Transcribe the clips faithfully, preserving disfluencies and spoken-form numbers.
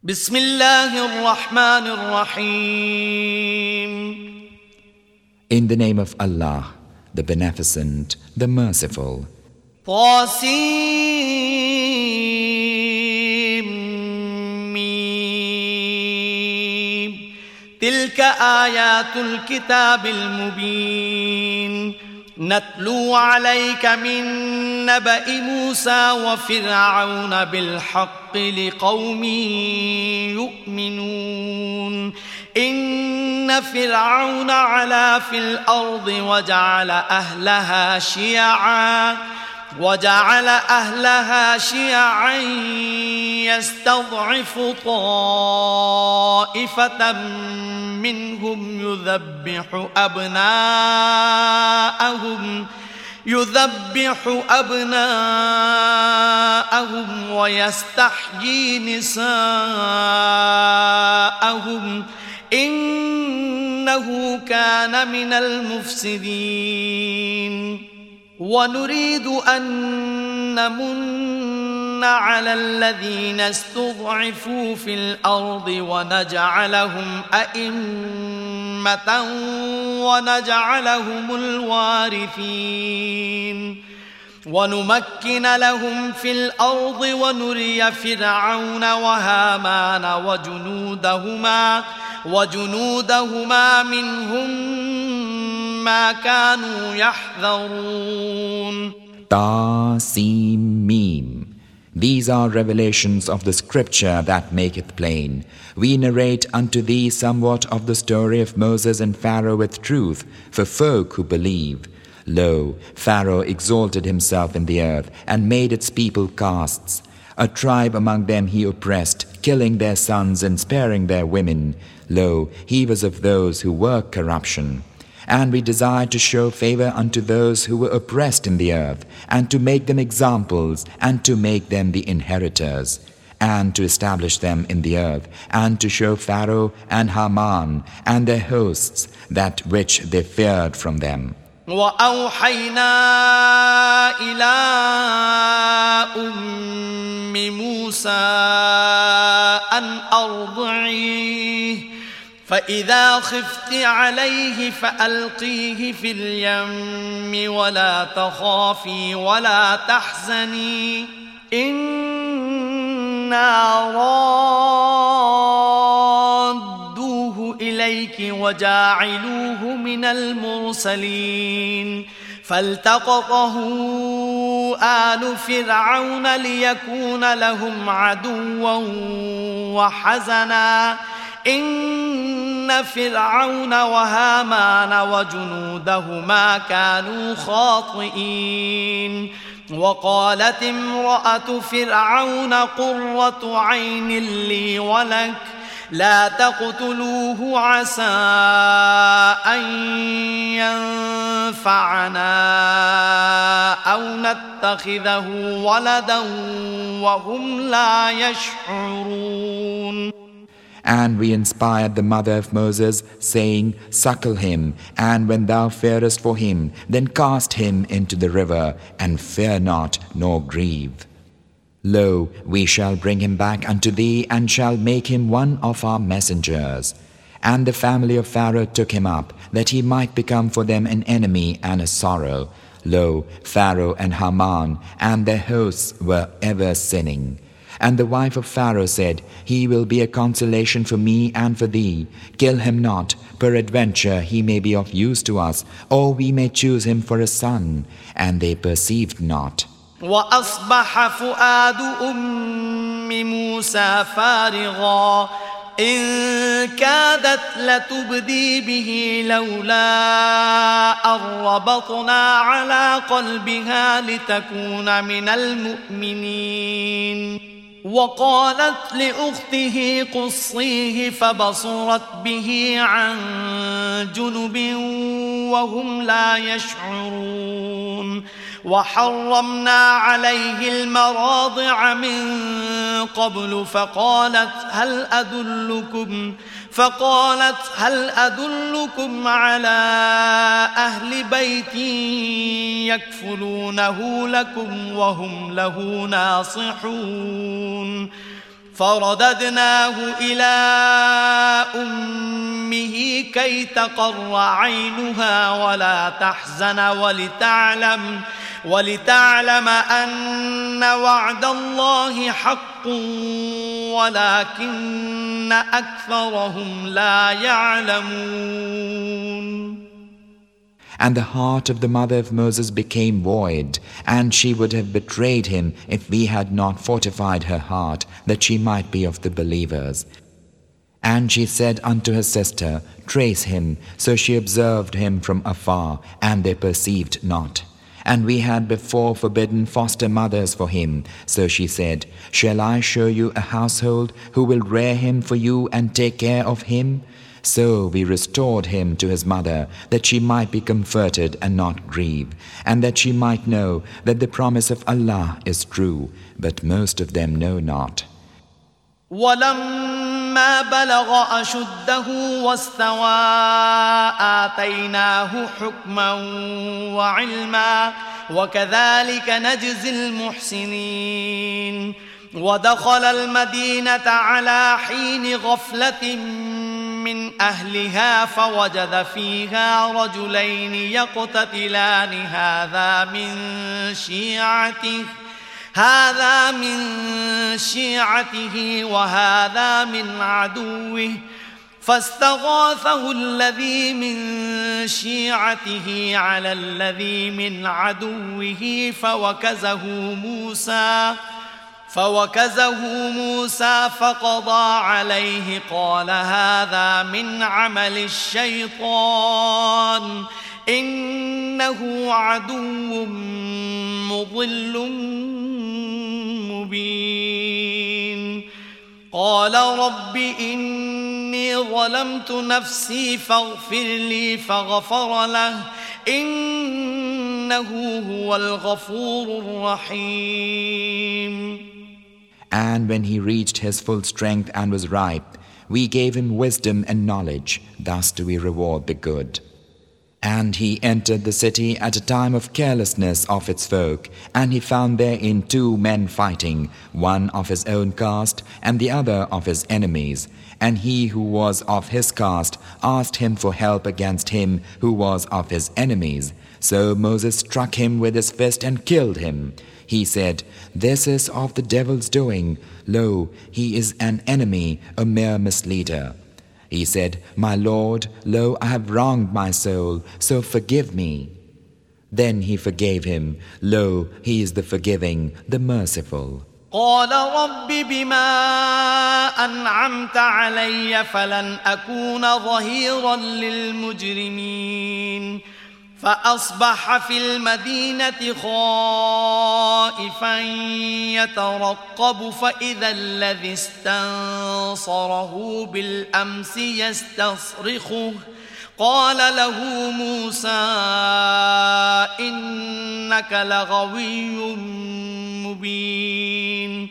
بسم الله الرحمن الرحيم. In the name of Allah, the Beneficent, the Merciful. طاسيم تلك آيات الكتاب المبين نتلو عليك من نبأ موسى وفرعون بالحق لقوم يؤمنون. إن فرعون علا في الأرض وجعل أهلها شيعا وجعل أهلها شيعا يستضعف طائفة منهم يذبح أبناءهم يذبح أبناءهم ويستحيي نساءهم إنه كان من المفسدين. ونريد أن نمن على الذين استضعفوا في الأرض ونجعلهم أئمة ونجعلهم الوارثين ونمكن لهم في الأرض ونري فرعون وهامان وجنودهما وجنودهما منهم ما كانوا يحذرون. Ta, Sin, Mim. These are revelations of the scripture that maketh plain. We narrate unto thee somewhat of the story of Moses and Pharaoh with truth, for folk who believe. Lo, Pharaoh exalted himself in the earth, and made its people castes. A tribe among them he oppressed, killing their sons and sparing their women. Lo, he was of those who work corruption. And we desired to show favor unto those who were oppressed in the earth, and to make them examples, and to make them the inheritors, and to establish them in the earth, and to show Pharaoh and Haman and their hosts that which they feared from them. وأوحينا إلى أم موسى أن أرضعيه فإذا خفت عليه فألقيه في اليم ولا تخافي ولا تحزني إنا رادوه إليك وجاعلوه من المرسلين. فالتقطه آل فرعون ليكون لهم عدوا وحزنا إن فرعون وهامان وجنودهما كانوا خاطئين. وقالت امرأة فرعون قرة عين لي ولك لا تقتلوه عسى أن ينفعنا أو نتخذه ولدا وهم لا يشعرون. And we inspired the mother of Moses, saying, Suckle him, and when thou fearest for him, then cast him into the river, and fear not, nor grieve. Lo, we shall bring him back unto thee, and shall make him one of our messengers. And the family of Pharaoh took him up, that he might become for them an enemy and a sorrow. Lo, Pharaoh and Haman and their hosts were ever sinning. And the wife of Pharaoh said, He will be a consolation for me and for thee. Kill him not, peradventure he may be of use to us, or we may choose him for a son. And they perceived not. وأصبح فؤاد أم موسى فارغا إن كادت لتبدي به لولا أن ربطنا على قلبها لتكون من المؤمنين. وقالت لأخته قصيه فبصرت به عن جنب وهم لا يشعرون. وحرمنا عليه المراضع من قبل فقالت هل أدلكم فقالت هل أدلكم على أهل بيت يكفلونه لكم وهم له ناصحون فرددناه إلى أمه كي تقر عينها ولا تحزن ولتعلم ولتعلم أن وعد الله حق ولكن أكثرهم لا يعلمون. And the heart of the mother of Moses became void, and she would have betrayed him if we had not fortified her heart, that she might be of the believers. And she said unto her sister, Trace him. So she observed him from afar, and they perceived not. And we had before forbidden foster mothers for him. So she said, Shall I show you a household who will rear him for you and take care of him? So we restored him to his mother, that she might be comforted and not grieve, and that she might know that the promise of Allah is true, but most of them know not. وَلَمَّا بَلَغَ أَشُدَّهُ وَاسْتَوَى آتَيْنَاهُ حُكْمًا وَعِلْمًا وَكَذَلِكَ نَجْزِي الْمُحْسِنِينَ. ودخل المدينة على حين غفلة من أهلها فوجد فيها رجلين يقتتلان هذا من شيعته هذا من شيعته وهذا من عدوه فاستغاثه الذي من شيعته على الذي من عدوه فوكزه موسى فوكزه موسى فقضى عليه قال هذا من عمل الشيطان إنه عدو مضل مبين. قال رب إني ظلمت نفسي فاغفر لي فغفر له إنه هو الغفور الرحيم. And when he reached his full strength and was ripe, we gave him wisdom and knowledge. Thus do we reward the good. And he entered the city at a time of carelessness of its folk, and he found therein two men fighting, one of his own caste and the other of his enemies. And he who was of his caste asked him for help against him who was of his enemies. So Moses struck him with his fist and killed him. He said, This is of the devil's doing. Lo, he is an enemy, a mere misleader. He said, My Lord, lo, I have wronged my soul, so forgive me. Then he forgave him. Lo, he is the forgiving, the merciful. قال رب بما أنعمت علي فلن أكون ظهيرا للمجرمين. فأصبح في المدينة خائفا يترقب فإذا الذي استنصره بالأمس يستصرخه قال له موسى إنك لغوي مبين.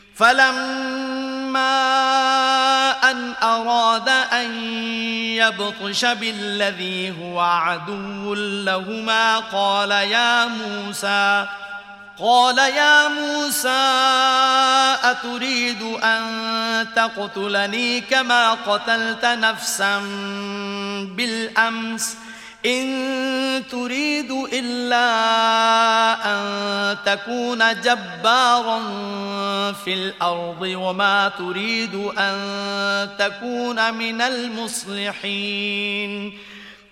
فلما أن أراد أن يبطش بالذي هو عدو لهما قال يا موسى قال يا موسى أتريد أن تقتلني كما قتلت نفسا بالأمس إن تريد إلا أن تكون جبارا في الأرض وما تريد أن تكون من المصلحين.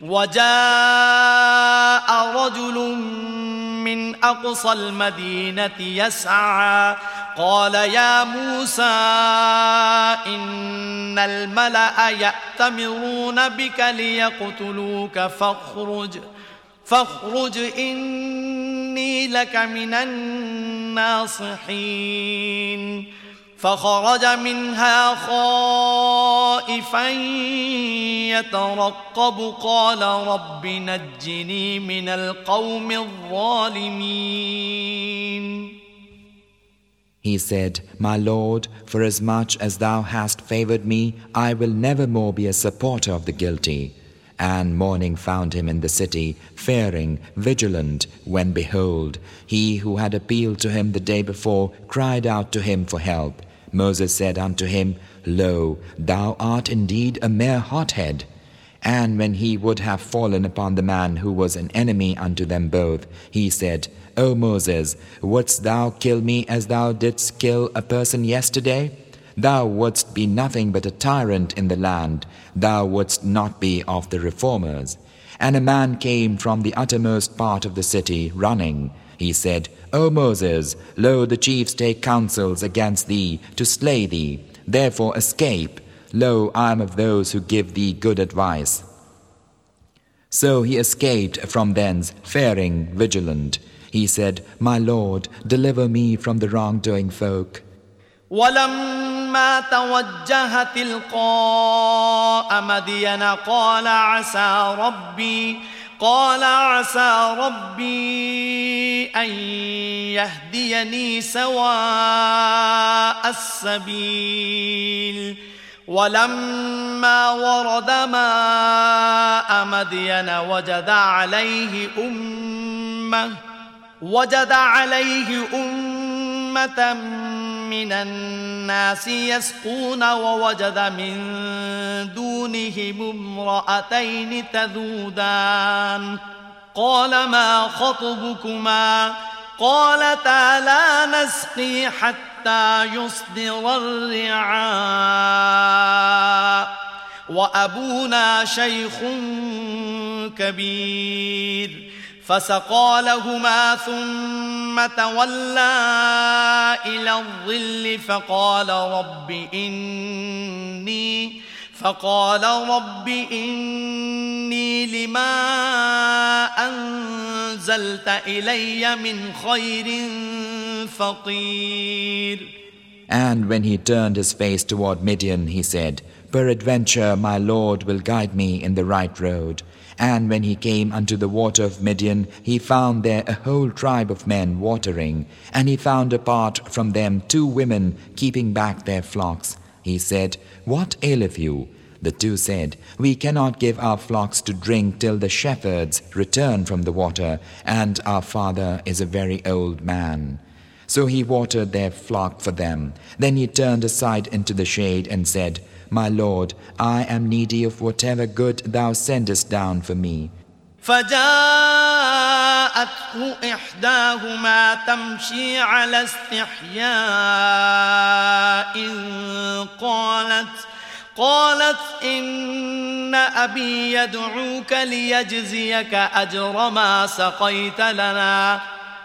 وجاء رجل من أقصى المدينة يسعى قال يا موسى إن الملأ يأتمرون بك ليقتلوك فاخرج فاخرج إني لك من الناصحين. فخرج منها خائفا يترقب قال رب نجني من القوم الظالمين. He said, My Lord, forasmuch as thou hast favored me, I will never more be a supporter of the guilty. And morning found him in the city, fearing, vigilant, when behold, he who had appealed to him the day before cried out to him for help. Moses said unto him, Lo, thou art indeed a mere hothead. And when he would have fallen upon the man who was an enemy unto them both, he said, O Moses, wouldst thou kill me as thou didst kill a person yesterday? Thou wouldst be nothing but a tyrant in the land. Thou wouldst not be of the reformers. And a man came from the uttermost part of the city, running. He said, O Moses, lo, the chiefs take counsels against thee to slay thee. Therefore escape. Lo, I am of those who give thee good advice. So he escaped from thence, faring vigilant. He said, My Lord, deliver me from the wrongdoing folk. ولما توجه تلقاء مدين قال عسى ربي قال عسى ربي أن يهديني سواء السبيل ولما ورد ماء مدين وجد عليه أمة وجد عليه أمة من الناس يسقون ووجد من دونهم امرأتين تذودان قال ما خطبكما قالتا لا نسقي حتى يصدر الرعاء وأبونا شيخ كبير فسقى لهما ثم تولى إلى الظل فقال رب إني فقال رب إني لما أنزلت إلي من خير فقير. And when he turned his face toward Midian, he said, Peradventure my Lord will guide me in the right road. And when he came unto the water of Midian, he found there a whole tribe of men watering, and he found apart from them two women keeping back their flocks. He said, What aileth you? The two said, We cannot give our flocks to drink till the shepherds return from the water, and our father is a very old man. So he watered their flock for them. Then he turned aside into the shade and said, My Lord, I am needy of whatever good thou sendest down for me. فجاءته إحداهما تمشي على استحياء قالت قالت إن أبي يدعوك ليجزيك أجر ما سقيت لنا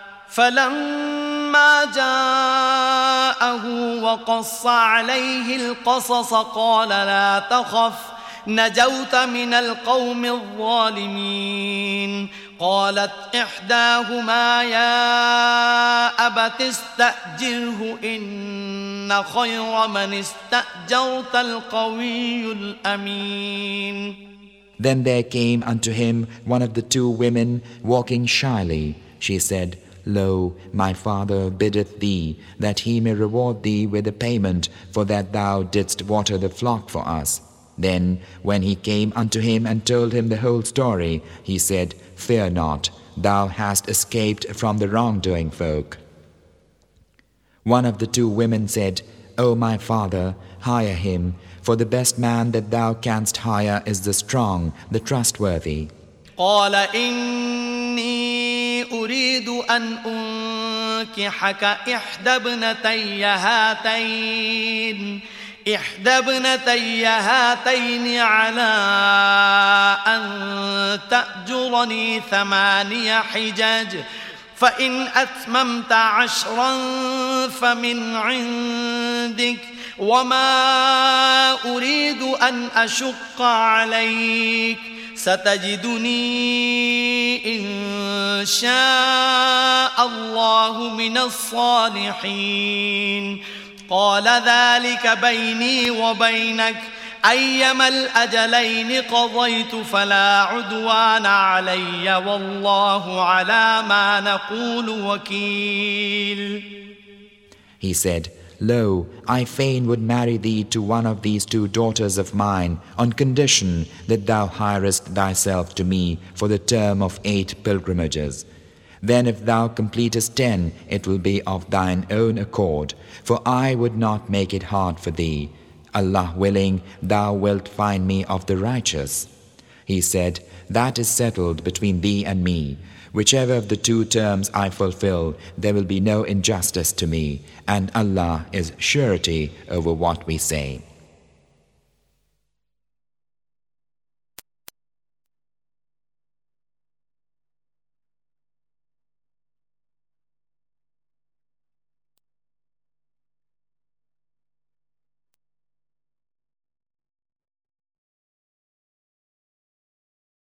فلما جاءه وقص عليه القصص قال لا تخف نجوت من القوم الظالمين قالت إحداهما يا أبت استأجره إن خير من استأجرت القوي الأمين. Then there came unto him one of the two women walking shyly. She said, Lo, my father biddeth thee that he may reward thee with a payment for that thou didst water the flock for us. Then, when he came unto him and told him the whole story, he said, Fear not, thou hast escaped from the wrongdoing folk. One of the two women said, O my father, hire him, for the best man that thou canst hire is the strong, the trustworthy. قال إني أريد أن أنكحك إحدى ابنتي هاتين إحدى ابنتي هاتين على أن تأجرني ثماني حجج فإن أتممت عشرا فمن عندك وما أريد أن أشق عليك ستجدني إن شاء الله من الصالحين. قال ذلك بيني وبينك أيما الأجلين قضيت فلا عدوان علي والله على ما نقول وكيل. He said, Lo, I fain would marry thee to one of these two daughters of mine, on condition that thou hirest thyself to me for the term of eight pilgrimages. Then if thou completest ten, it will be of thine own accord, for I would not make it hard for thee. Allah willing, thou wilt find me of the righteous. He said, That is settled between thee and me. Whichever of the two terms I fulfill, there will be no injustice to me, and Allah is surety over what we say.